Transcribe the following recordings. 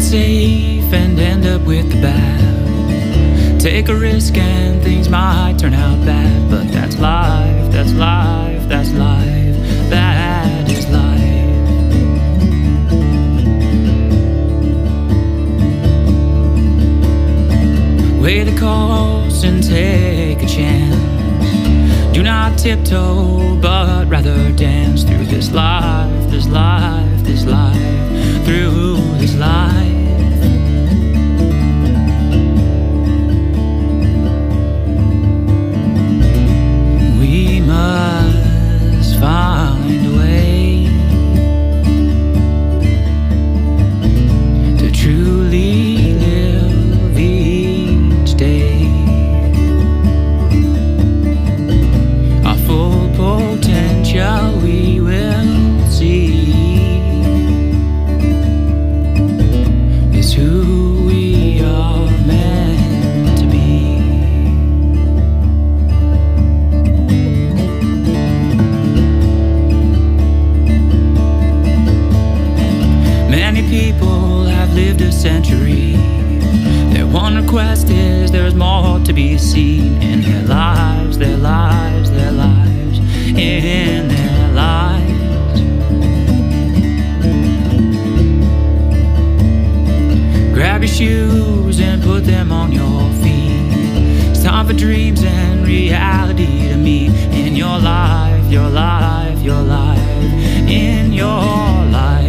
safe and end up with the bad. Take a risk and things might turn out bad, but that's life, that's life, that's life, that is life. Weigh the cost and take a chance. Do not tiptoe, but rather dance through this life, this life, this life, through this life. We must find a way to truly live each day. Our full potential we will see is who we are meant to be. Many people have lived a century. Their one request is there's more to be seen in their lives, their lives, their lives, in their lives. Grab your shoes and put them on your feet. It's time for dreams and reality to meet in your life, your life, your life, in your life.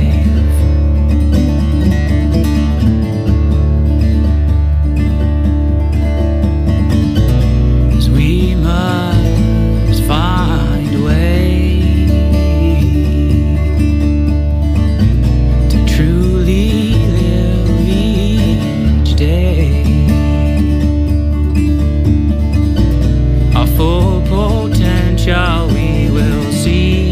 'Cause we must find a way to truly live each day. Our full potential we will see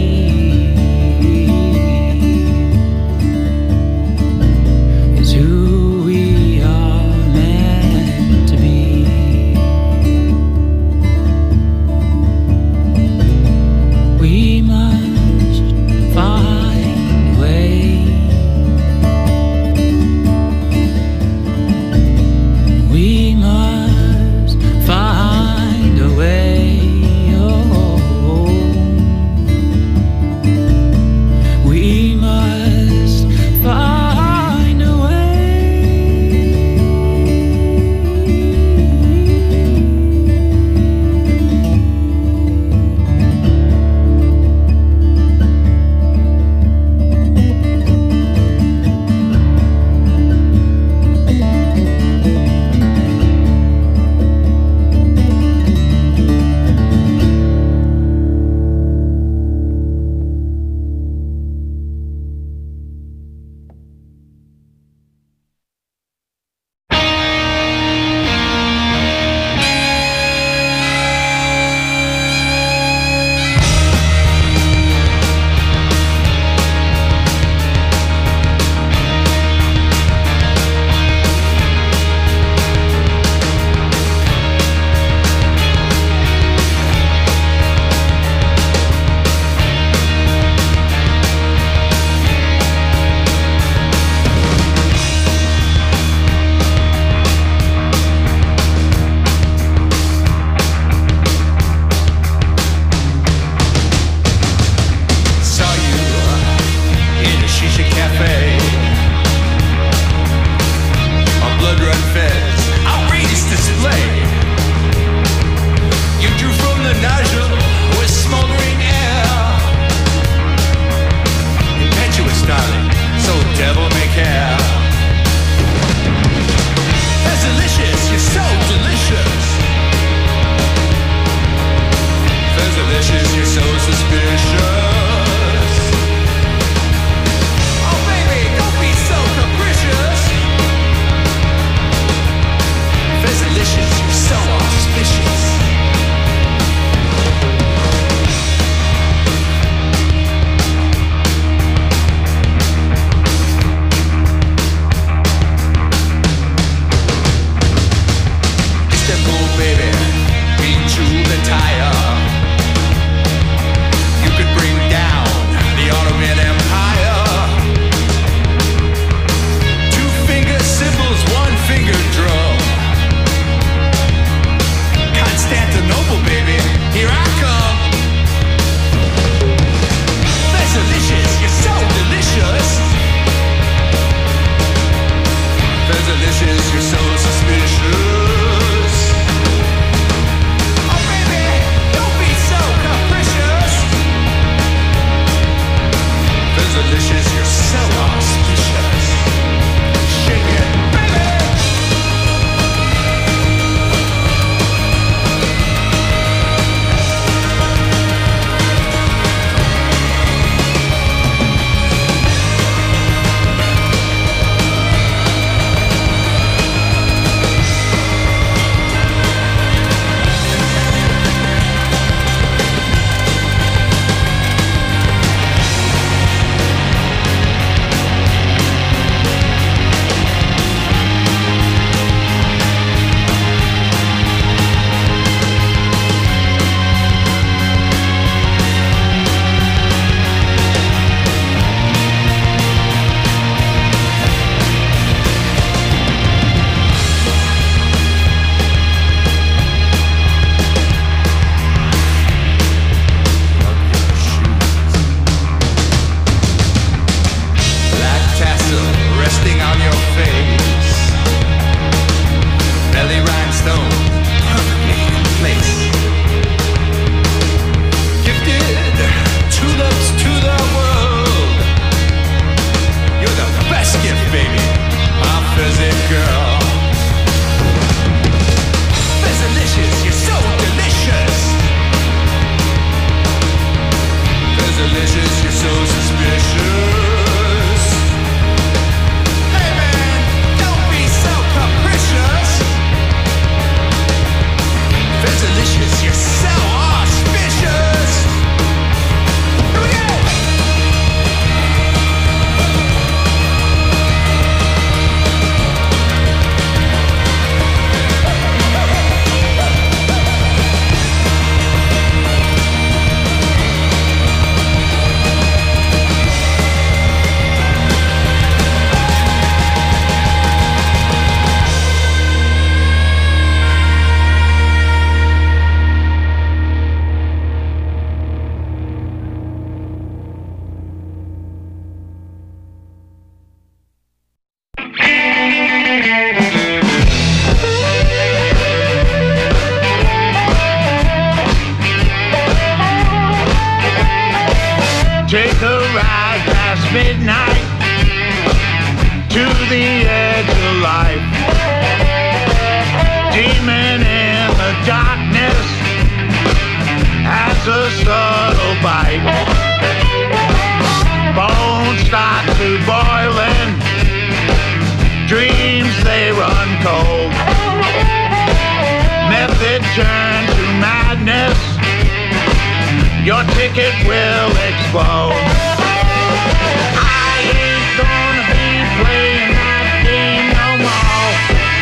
is who we are meant to be. We must find a way. We must find a way. Oh, we must find a way. Saw you in a shisha cafe. A blood run fez, outrageous display. You drew from the nozzle with smoldering air. Impetuous, darling, so devil may care. That's delicious, you're so delicious. That's delicious, you're so suspicious. Oh baby, don't be so capricious. That's delicious, you're so auspicious. Istanbul, baby, beat you the tire. You could bring down the Ottoman Empire. 2 fingers here I come. That's delicious, you're so delicious. That's delicious, you're so suspicious. Oh baby, don't be so capricious. That's delicious, you're so auspicious. Shake it, baby. Take a ride past midnight to the edge of life. Demon in the darkness has a subtle bite. Bones start to boiling, dreams they run cold. Method turn to madness, your ticket will explode. I ain't gonna be playing that game no more.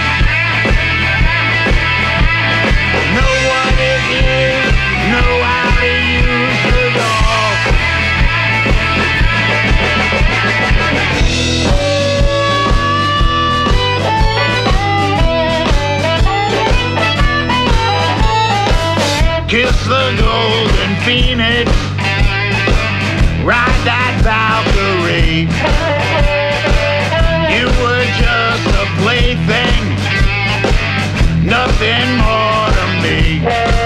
Know what it is, know how to use it all. Kiss the golden phoenix, ride that Valkyrie. You were just a plaything, nothing more to me.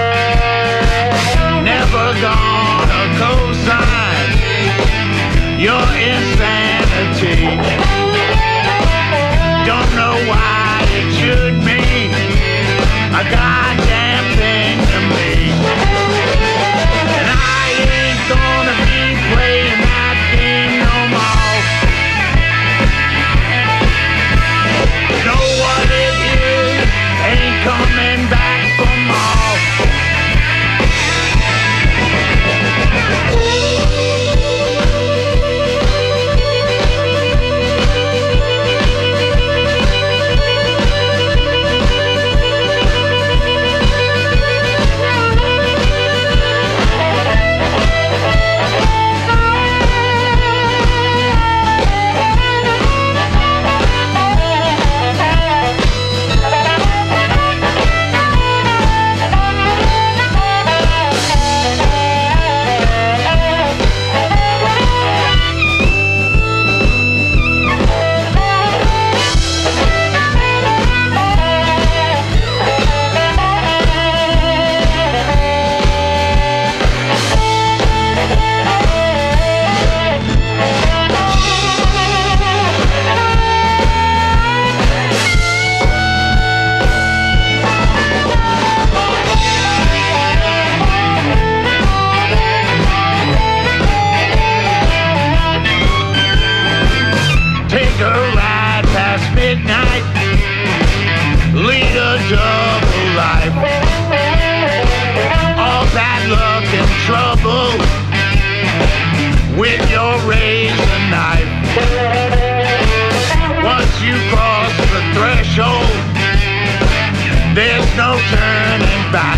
Never gonna co-sign your insanity. Don't know why it should mean a goddamn thing to me. And I ain't gonna be playing that game no more. Know what it is, ain't coming back. turning back.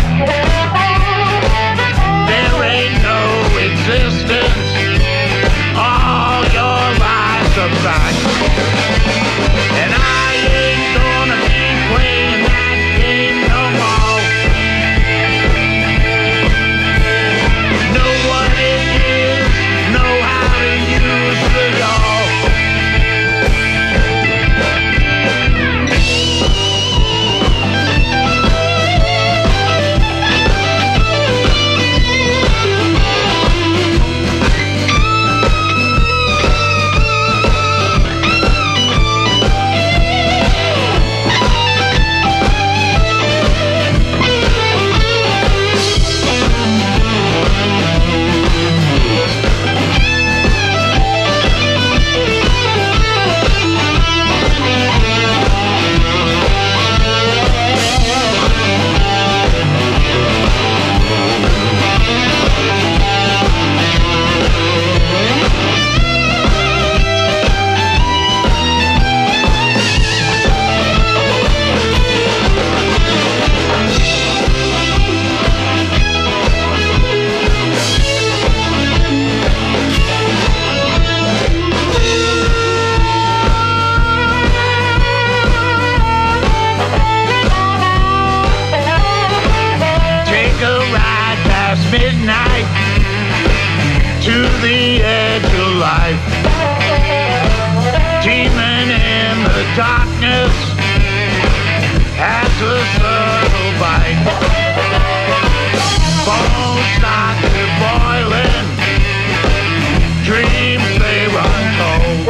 There ain't no existence. All your lies are back. And I ain't gonna be playing that game no more. Know what it is, know how to use it all. Midnight to the edge of life, teeming in the darkness as the sun will bite. Bones start to boiling, dreams they run cold.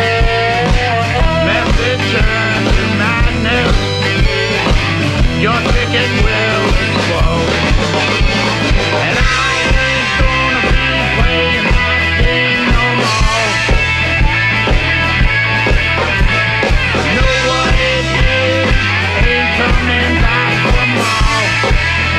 Message turns to madness, your ticket will explode. And I ain't gonna be playing that game no more. Know what it is, ain't coming back for more.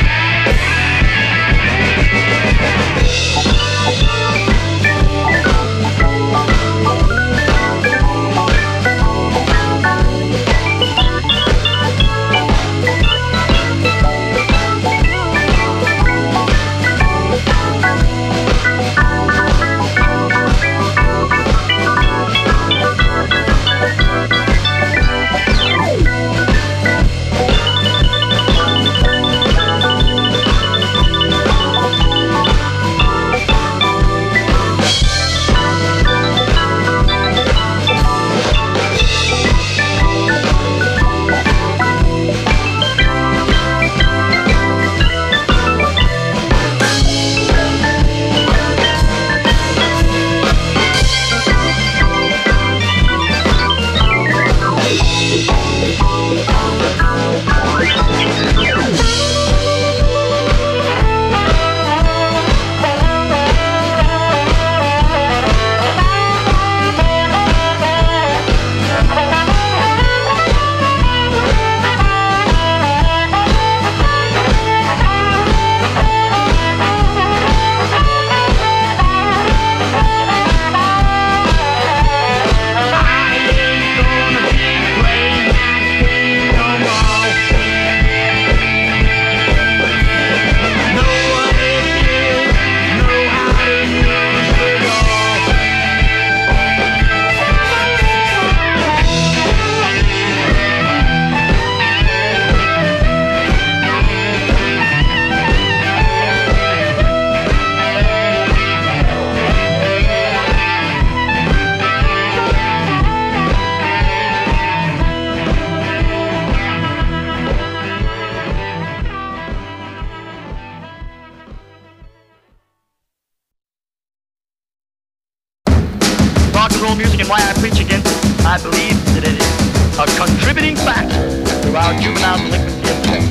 roll music and why I preach against it, I believe that it is a contributing factor to our juvenile delinquency of today.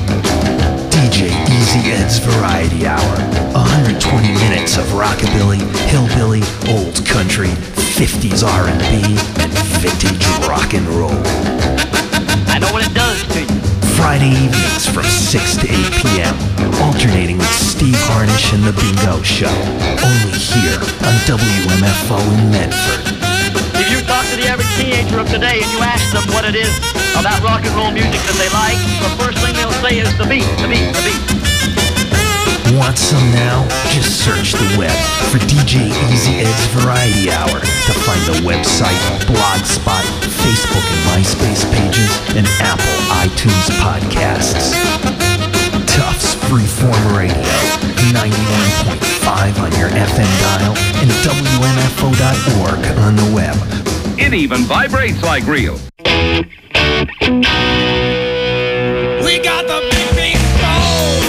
DJ Easy Ed's Variety Hour. 120 minutes of rockabilly, hillbilly, old country, 50s R&B, and vintage rock and roll. I know what it does to you. Friday evenings from 6 to 8 p.m. Alternating with Steve Harnish and The Bingo Show. Only here on WMFO in Medford. If you talk to the average teenager teenager of today and you ask them what it is about rock and roll music that they like, the first thing they'll say is the beat, the beat, the beat. Want some now? Just search the web for DJ Easy Ed's Variety Hour to find the website, Blogspot, Facebook and MySpace pages, and Apple iTunes podcasts. Tufts Freeform Radio, 91.5 on your FM dial and WMFO.org on the web. It even vibrates like real. We got the big beat roll.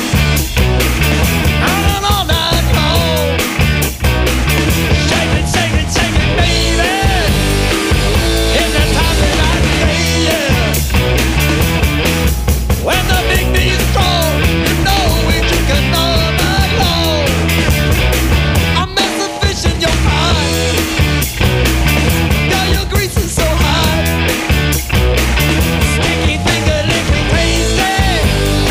On all night long. Shake it, shake it, shake it, baby. It's the time that I say yeah. When the big beat's strong, you know we drink it all night long. I'm messing fish in your pie. Girl, your grease is so high. Sticky finger, liquid tasty.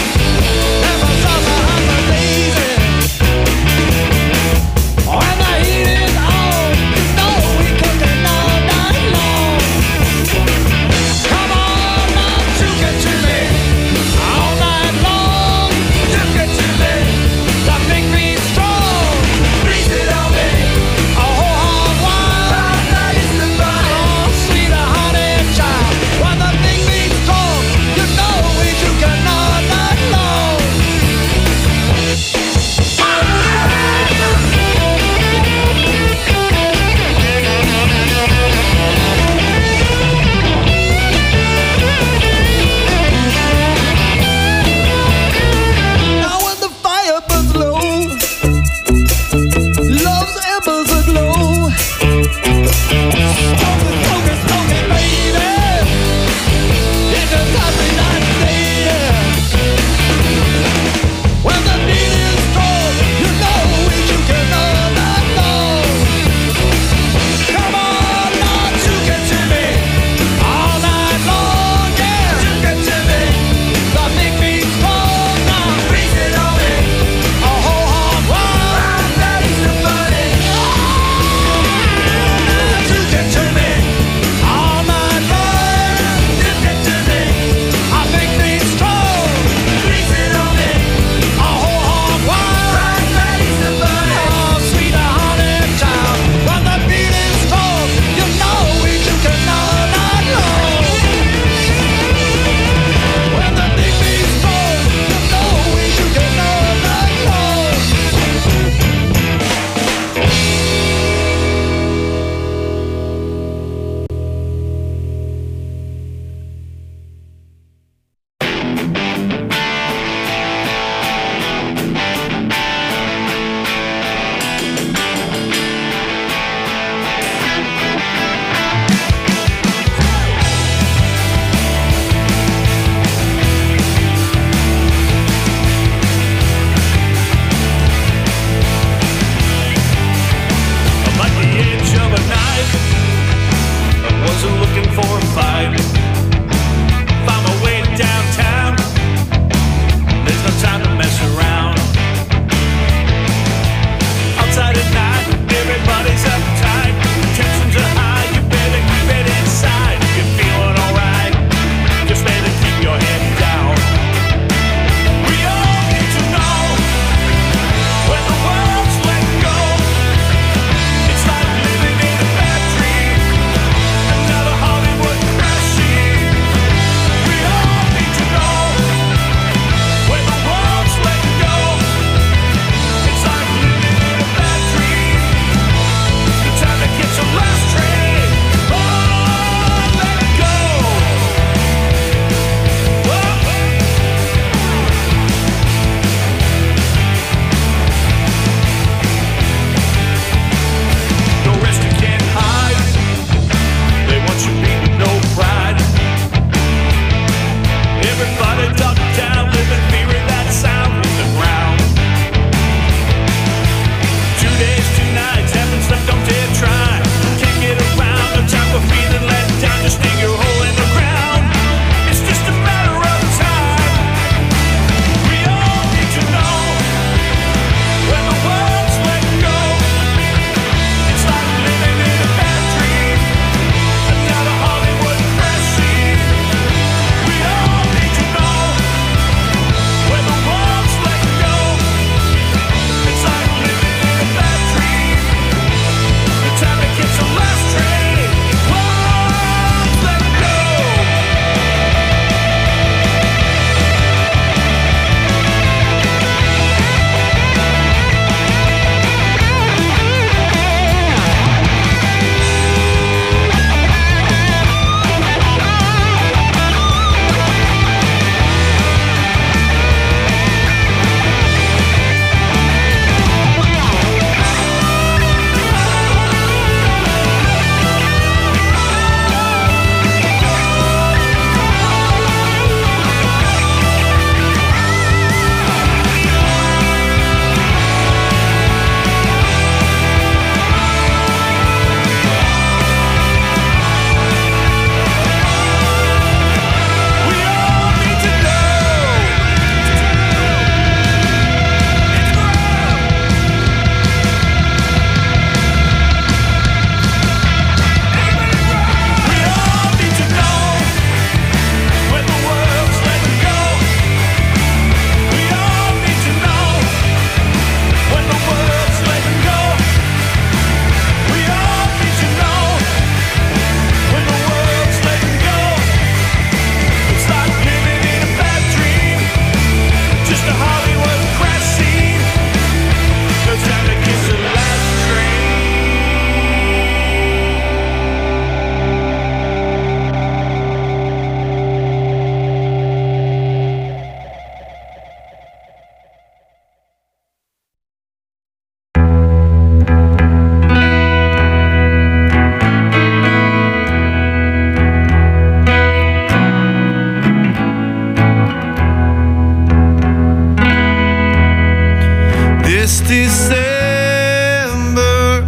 December,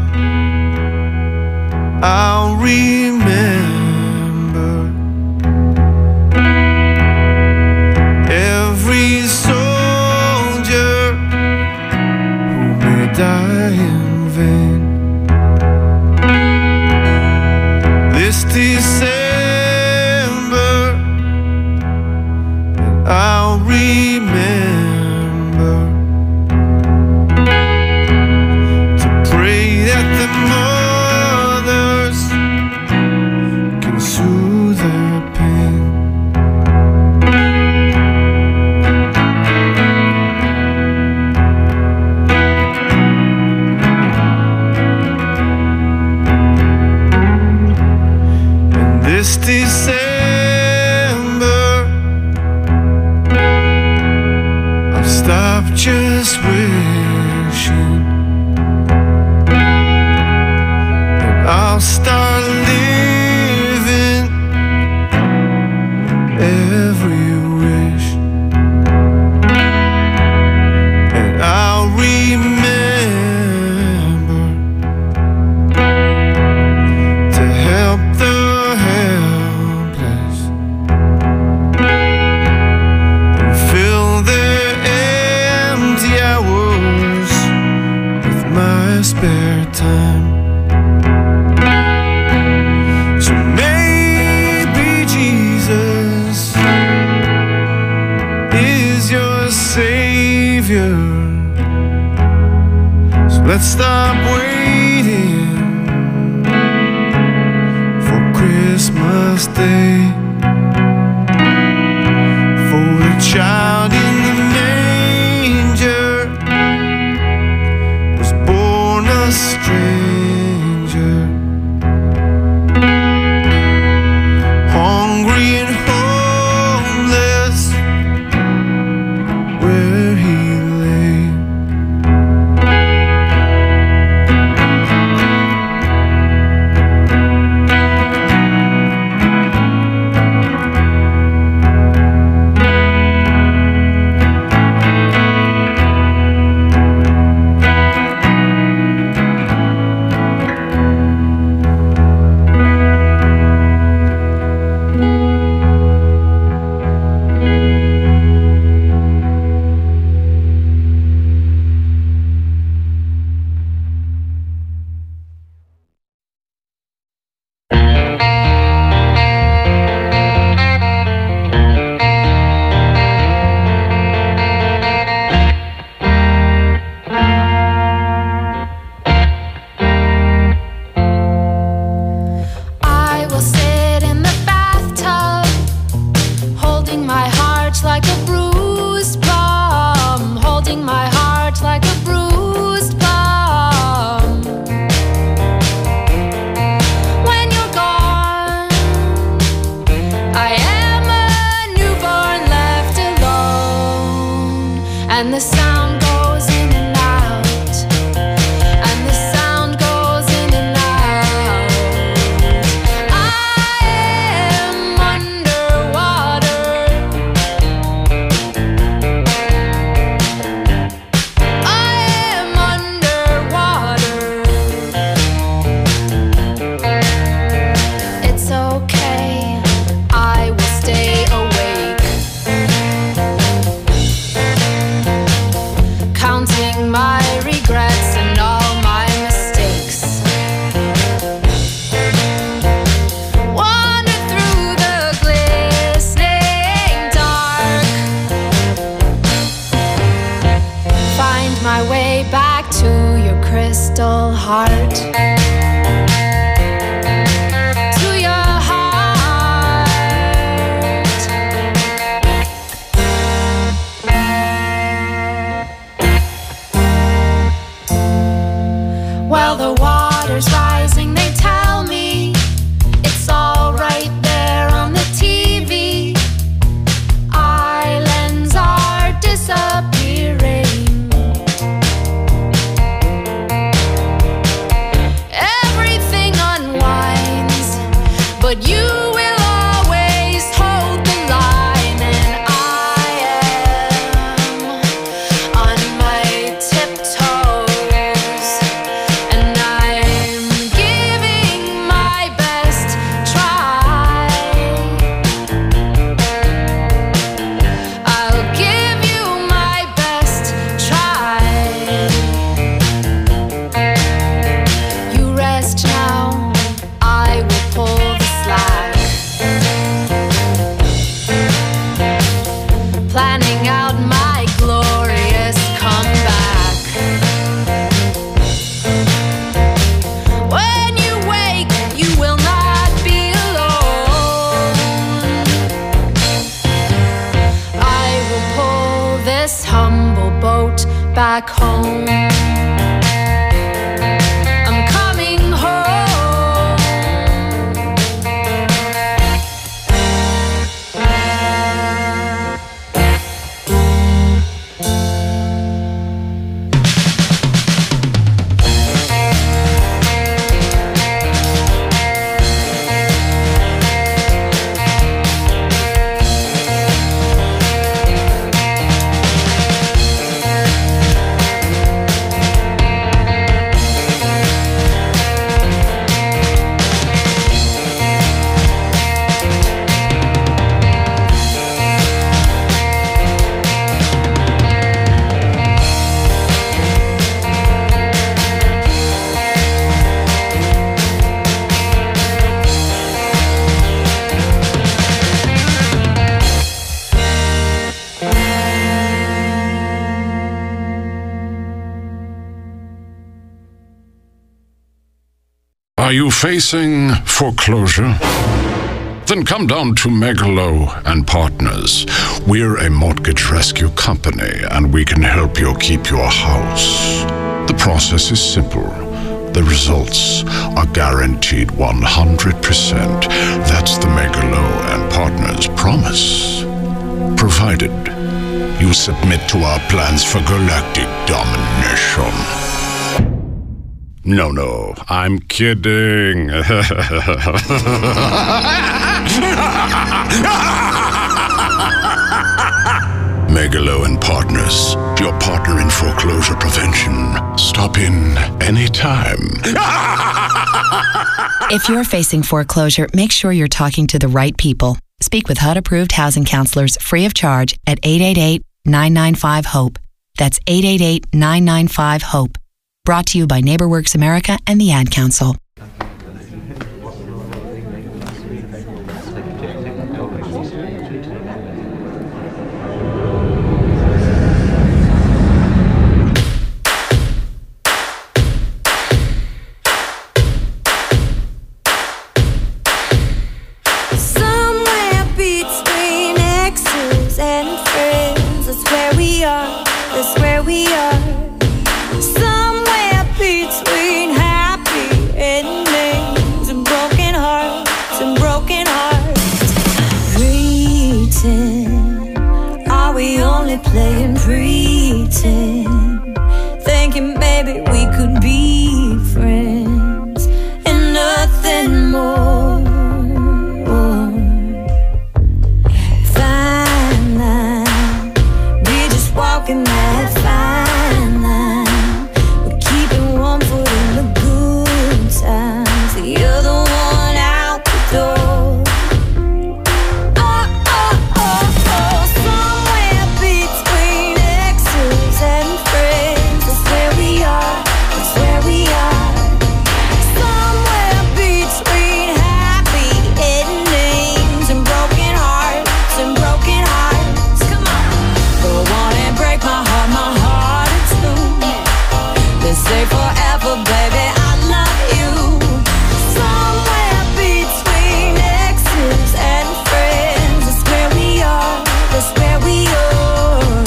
I'll remember every soldier who may die in vain. This December, and I'll remember to pray that the mothers can soothe their pain. And this December, I'll stop just wishing, and I'll start living every wish, and I'll remember to help the helpless and fill their empty hours with my spare time. So maybe Jesus is your Savior. So let's stop waiting for Christmas Day, for the child in the manger was born a stranger, hungry and homeless where he lay. I will sit in the bathtub, holding my heart like a bruised plum, holding my heart like a bruised plum. When you're gone, I am a newborn left alone, and the sound goes in and out, and the sound goes in and out. I am underwater. I am underwater. It's okay, I will stay awake, counting my regrets and all my mistakes. Wander through the glistening dark, find my way back to your crystal heart, to your heart. While the water's rising, they tell me it's all right there on the TV. Islands are disappearing. Everything unwinds, but you will always hold the line, and I am on my tiptoes. back home. I'm coming home. Are you facing foreclosure? Then come down to Megalo and Partners. We're a mortgage rescue company, and we can help you keep your house. The process is simple. The results are guaranteed 100%. That's the Megalo and Partners promise. Provided you submit to our plans for galactic domination. No, I'm kidding. Megalo and Partners, your partner in foreclosure prevention. Stop in anytime. If you're facing foreclosure, make sure you're talking to the right people. Speak with HUD-approved housing counselors free of charge at 888-995-HOPE. That's 888-995-HOPE. Brought to you by NeighborWorks America and the Ad Council. Somewhere between exes and friends, that's where we are, that's where we are. Somewhere between happy endings and broken hearts and broken hearts. Pretend, are we only playing pretend? Thinking maybe we could be friends and nothing more. Fine line, we're just walking that fine line. One foot in the good times, the other one out the door. Somewhere between exes and friends, that's where we are, that's where we are. Somewhere between happy endings and broken hearts and broken hearts. Come on, go on and break my heart in two. Let's say forever, baby, I love you. Somewhere between exes and friends, that's where we are, that's where we are.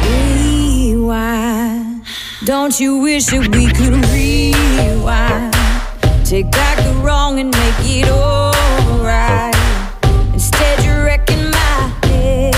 Rewind, don't you wish that we could rewind? Take back the wrong and make it alright. Instead you're wrecking my head.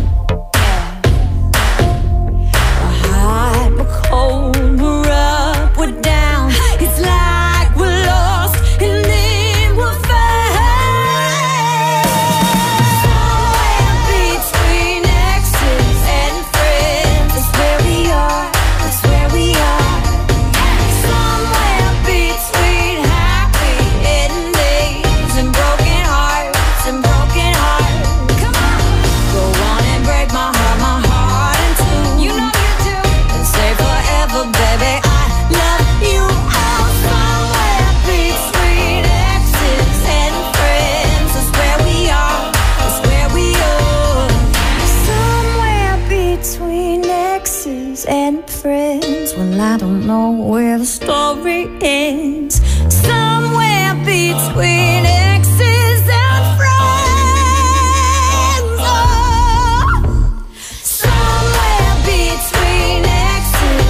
We're hot, we're cold, we're up, we're down. It's like we're lost and then we're found. Somewhere between exes and friends, that's where we are, that's where we are. Somewhere between happy endings and broken hearts and broken hearts. Come on, go on and break my heart in two. You know you do. And say forever, baby, I love you. Oh, somewhere between exes and friends, that's where we are, that's where we are. Somewhere between exes and friends, well, I don't know where the story ends. Somewhere between exes and friends, oh. Somewhere between exes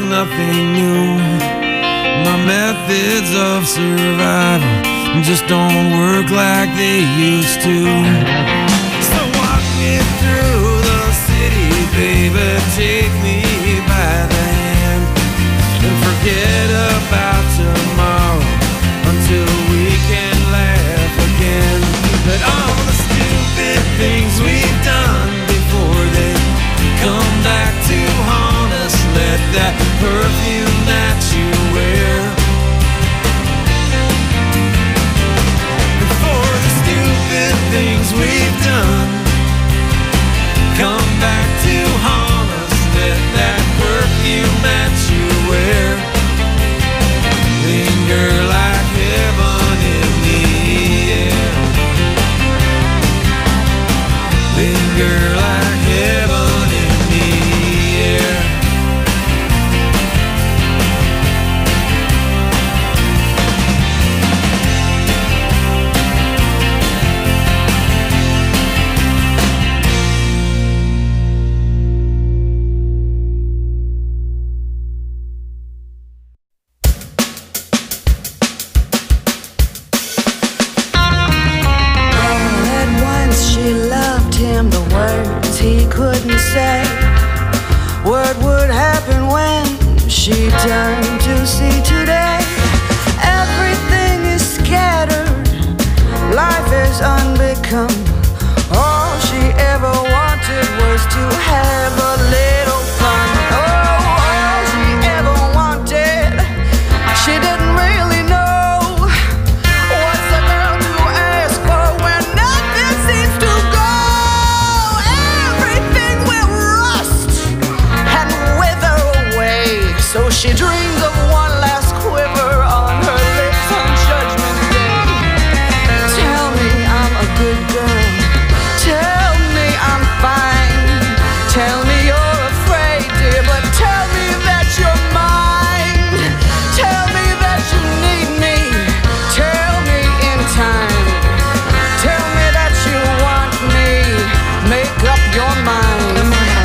nothing new. My methods of survival just don't work like they used to. So walk me through the city, baby, take me by the hand, and forget about tomorrow until we can laugh again. But all the stupid things we've done before they come back to haunt us. Let that perfume that you wear, before the stupid things we've done come back to haunt us. Let that perfume that you wear linger like heaven in the air. Linger like heaven in the air. Couldn't say what would happen when she turned to see today. Everything is scattered, life is unbecome. All she ever wanted was to have a little fun. Oh, all she ever wanted, she didn't really know. What's a girl to ask for when nothing seems to go? So she dreams of one last quiver on her lips on Judgment Day. Tell me I'm a good girl. Tell me I'm fine. Tell me you're afraid, dear, but tell me that you're mine. Tell me that you need me. Tell me in time. Tell me that you want me. Make up your mind.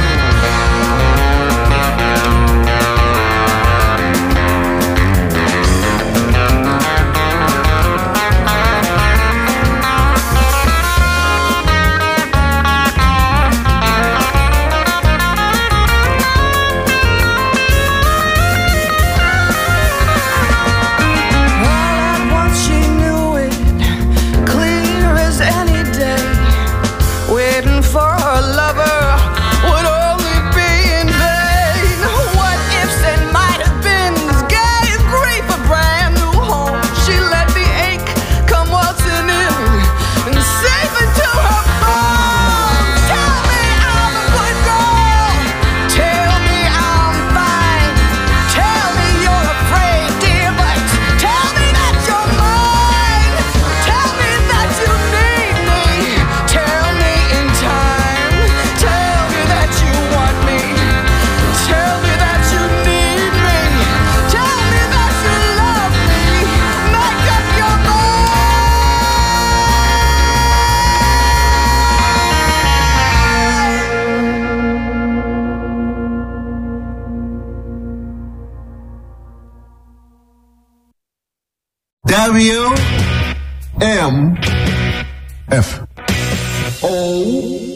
WMFO.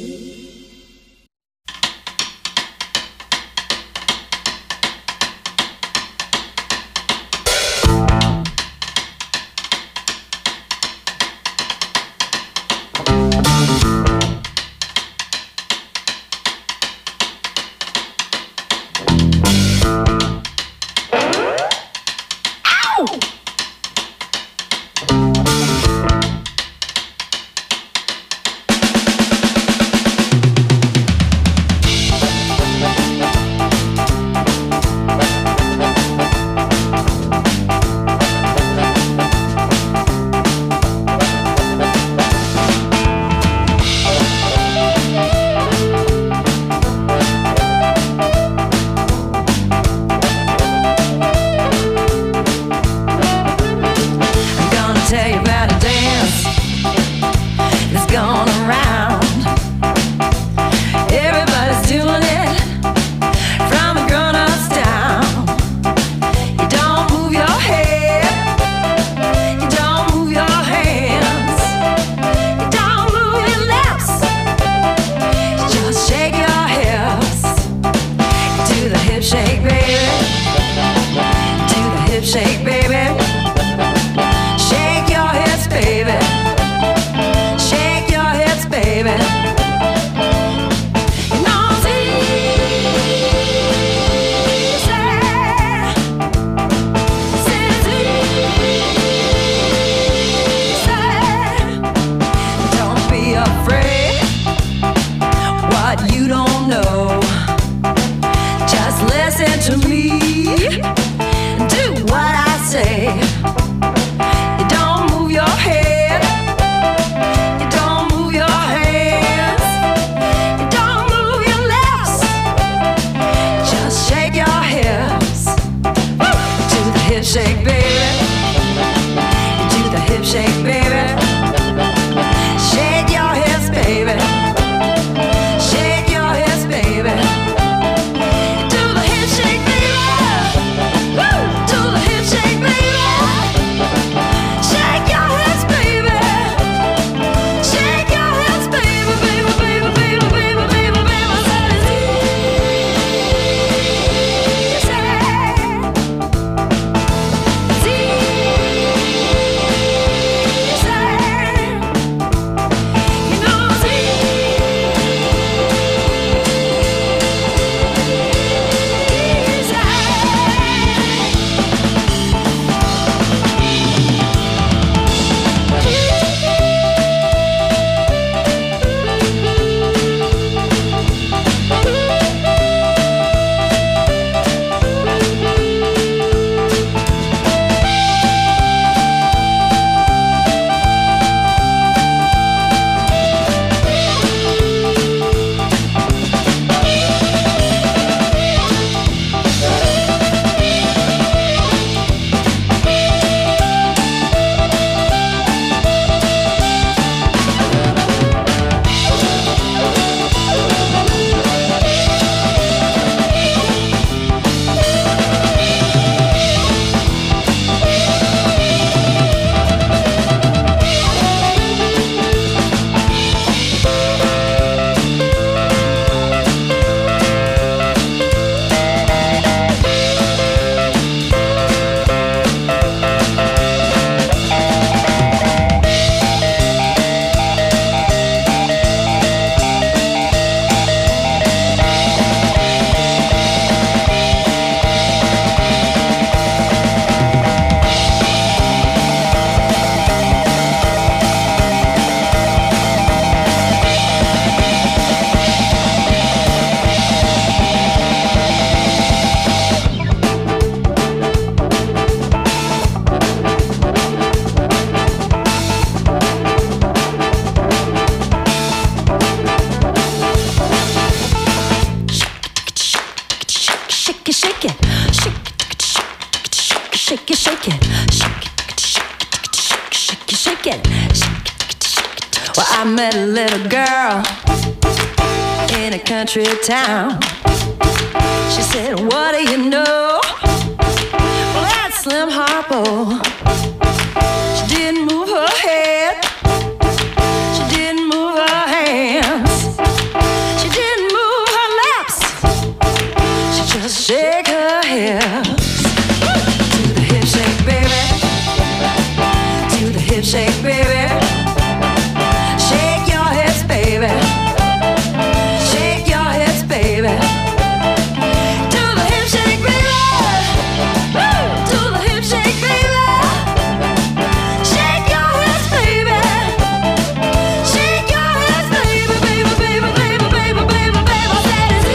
shake it, shake it, shake it. Well, I met a little girl in a country town. She said, what do you know? Well, that's Slim Harpo. She didn't move her head. She didn't move her hands. She didn't move her lips. She just shake her hips. To the hip shake, baby. To the hip shake, baby. Shake your hips, baby. Shake your hips, baby. To the hip shake, baby. Woo! To the hip shake, baby. Shake your hips, baby. Shake your hips, baby, baby, baby, baby, baby, baby, baby. I said it's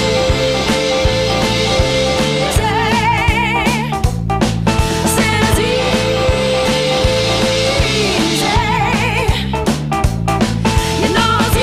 easy. Said it's easy. You know it's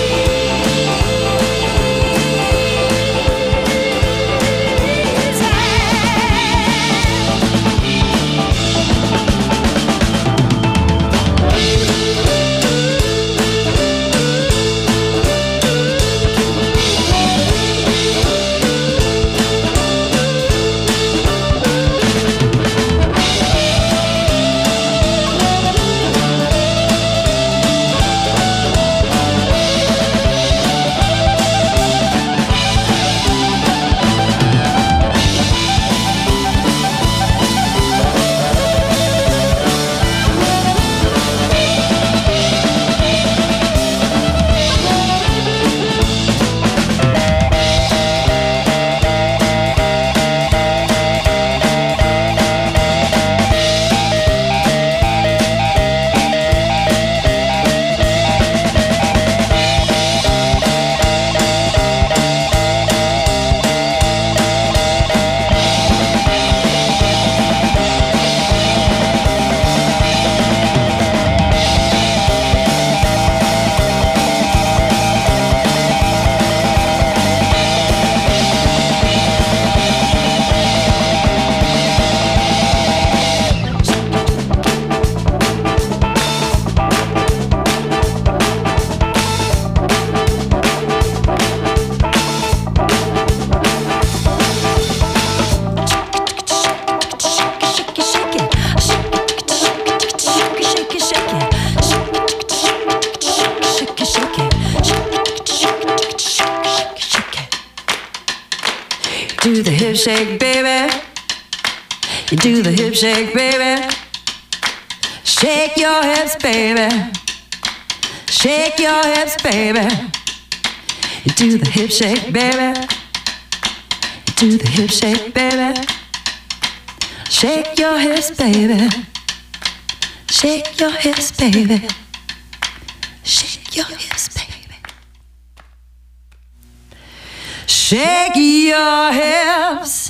do the hip shake, baby. You do the hip shake, baby. Shake your hips, baby. Shake your hips, baby. You do the hip shake, baby. You do the hip shake, baby. Shake your hips, baby. Shake your hips, baby. Shake your hips, baby. Shake your hips,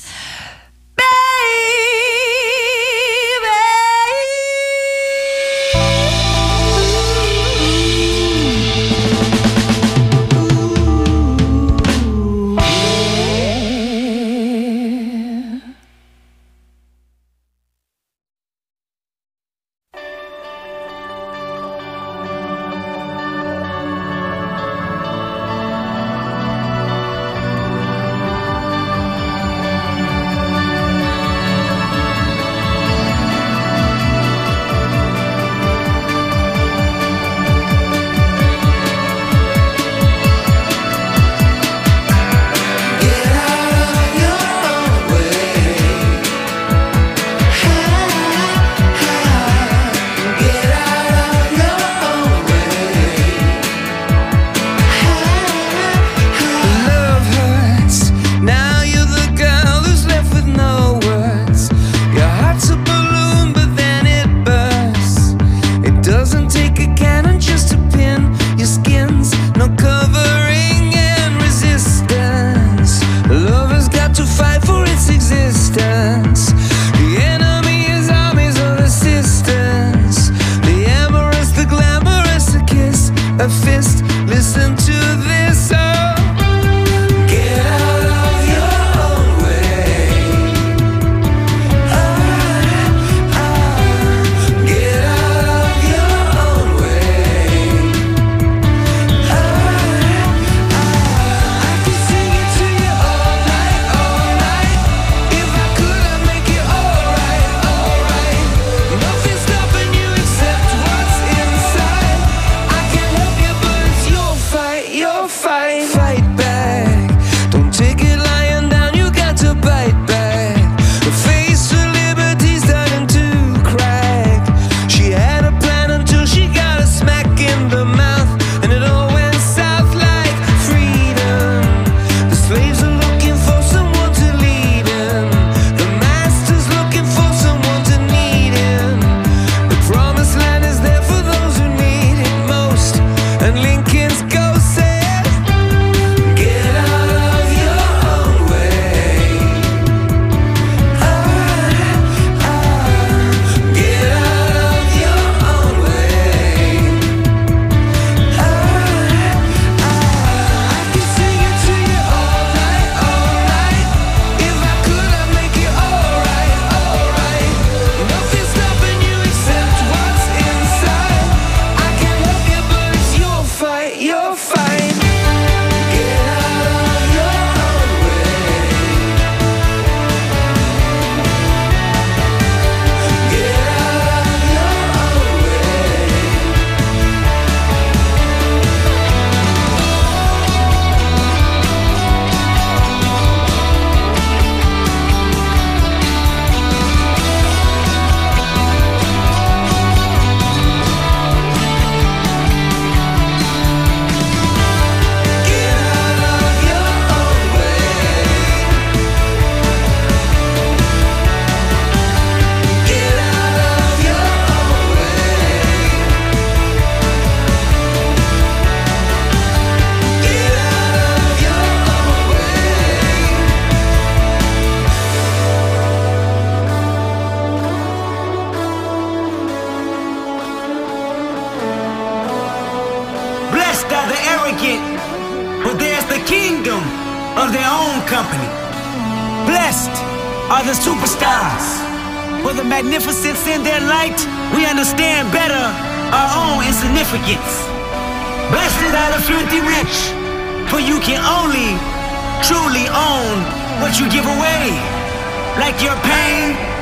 arrogant, but there's the kingdom of their own company. Blessed are the superstars. For the magnificence in their light, we understand better our own insignificance. Blessed are the filthy rich, for you can only truly own what you give away. Like your pain,